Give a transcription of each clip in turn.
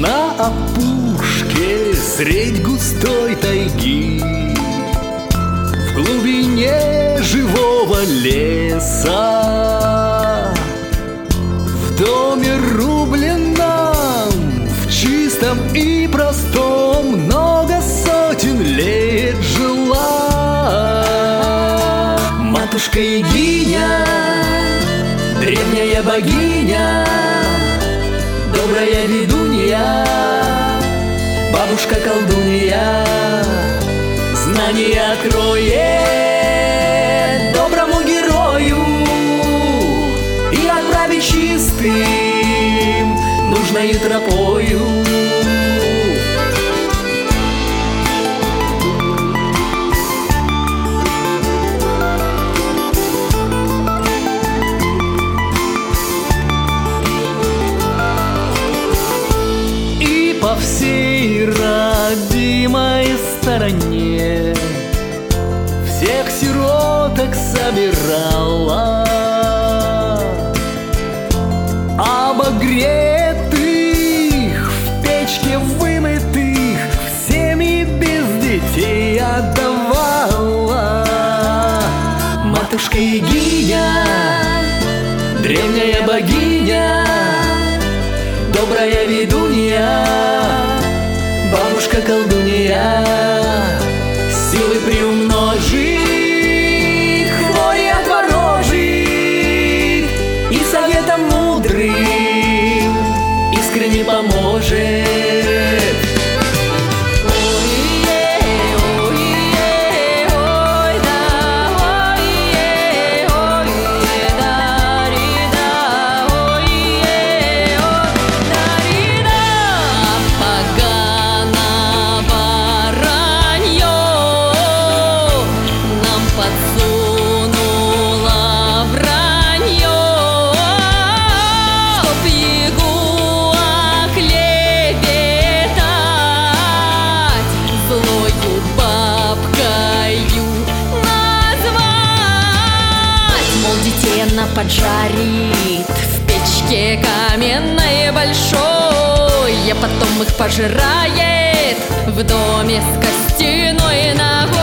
на опушке средь густой тайги, в глубине живого леса, в доме рубленном, в чистом и простом, много сотен лет жила матушка-ягиня, древняя богиня, добрая ведунья, бабушка-колдунья. Знание откроет доброму герою и отправить чистым нужною тропою. По всей родимой стороне всех сироток собирала, обогретых, в печке вымытых, всеми без детей отдавала. Матушка-ягиня, древняя богиня, добрая ведунья, бабушка-колдунья, силы приумножит, хвори отворожит и советом мудрым искренне поможет. Поджарит в печке каменной большой, а потом их пожирает в доме с костяной ногой.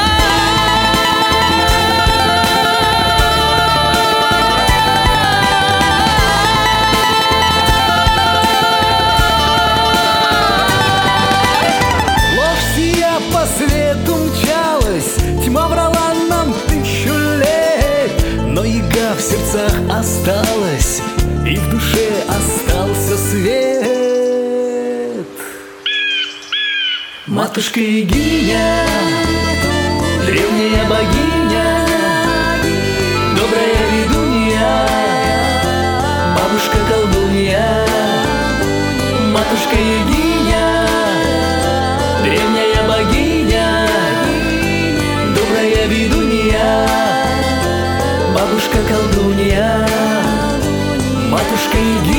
Ложь сия по свету мчалась, тьма врала нам тысячу лет, но яга в сердцах осталась, и в душе остался свет. Матушка-ягиня, древняя богиня, добрая ведунья, бабушка-колдунья. Матушка-ягиня, древняя богиня, добрая ведунья, бабушка-колдунья. Матушка-ягиня.